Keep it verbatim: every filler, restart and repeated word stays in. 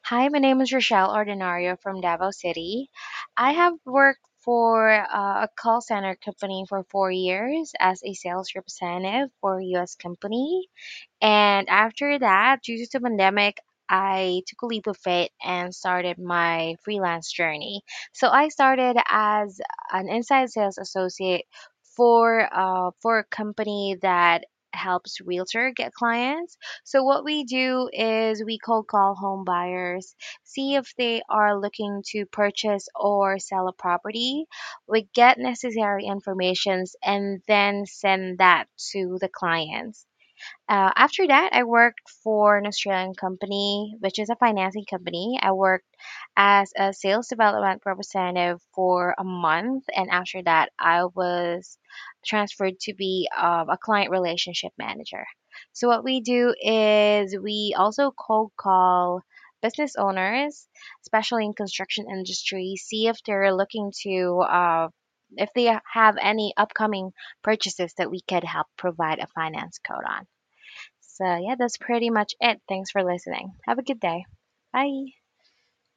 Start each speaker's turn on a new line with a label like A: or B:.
A: Hi, my name is Rochelle Ordinario from Davao City. I have worked for uh, a call center company for four years as a sales representative for a U S company. And after that, due to the pandemic, I took a leap of faith and started my freelance journey. So I started as an inside sales associate for uh, for a company that helps realtor get clients. So what we do is we cold call home buyers, see if they are looking to purchase or sell a property. We get necessary informations and then send that to the clients. Uh, after that, I worked for an Australian company, which is a financing company. I worked as a sales development representative for a month, and after that, I was transferred to be um, a client relationship manager. So, what we do is we also cold call business owners, especially in construction industry, see if they're looking to. Uh, if they have any upcoming purchases that we could help provide a finance code on. So, yeah, that's pretty much it. Thanks for listening. Have a good day. Bye.